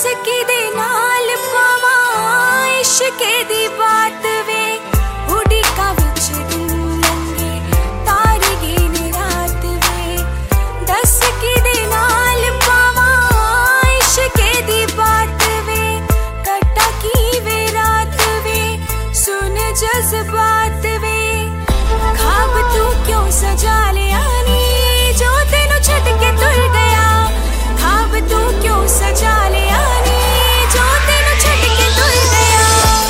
की दे नाल पावा इश्के दी बात वे उड़ी का विच दिन लंगे तारी गिन रात वे दस की दे नाल पावा इश्के दी बात वे कटा की वे रात वे सुन जज्बात वे ख्वाब तू क्यों सजा लिया नी जो तेनू छड़ के तुर गया ख्वाब तू क्यों सजा लिया नी जो तेनू छड़ के तुर गया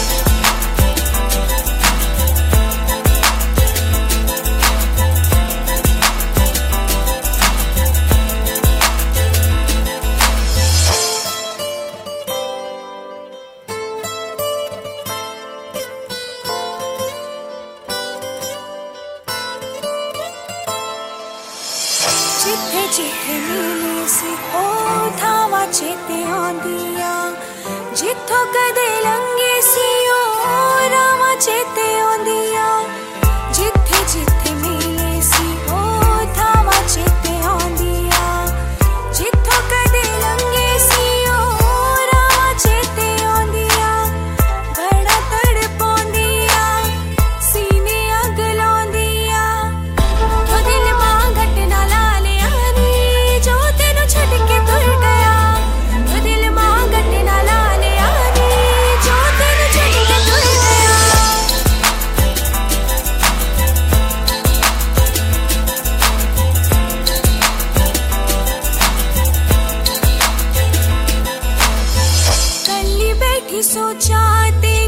जिथे जिथे मिले सी ओ थावा चेते आंदिया जिथों कदे लंघे सी ओ रावा चेते आंदिया जिथे जिथे मिले सी ओ थावा चेते आंदिया जिथों कदे लंघे सी ओ रावा चेते आंदिया बड़ा तड़पांदिया सीने अग लांदिया तो दिल मां घट ना ला छड़ के तुर गया तो दिल मां घट ना ला लिया नी जो तेनू छड़ के तुर गया कल्ली बैठी सोचा तेरी